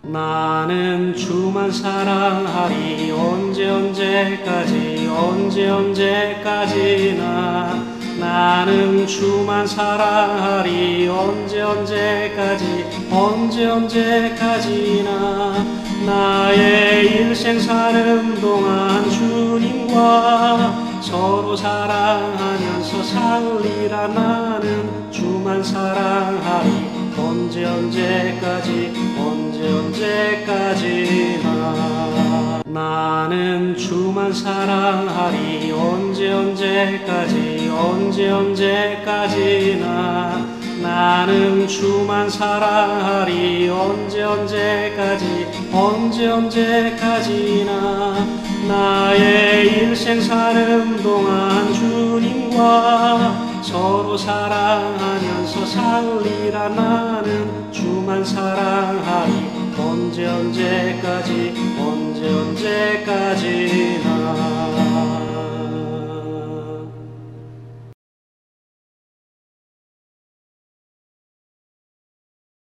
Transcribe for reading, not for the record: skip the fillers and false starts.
나는 주만 사랑하리 언제까지나 나는 주만 사랑하리 언제까지나 나의 일생 사는 동안 주님과 서로 사랑하면서 살리라. 나는 주만 사랑하리 언제까지나 나는 주만 사랑하리 언제까지나 나는 주만 사랑하리 언제까지나 나의 일생 사는 동안 주님과 서로 사랑하면서 살리라. 나는 주만 사랑하리 언제까지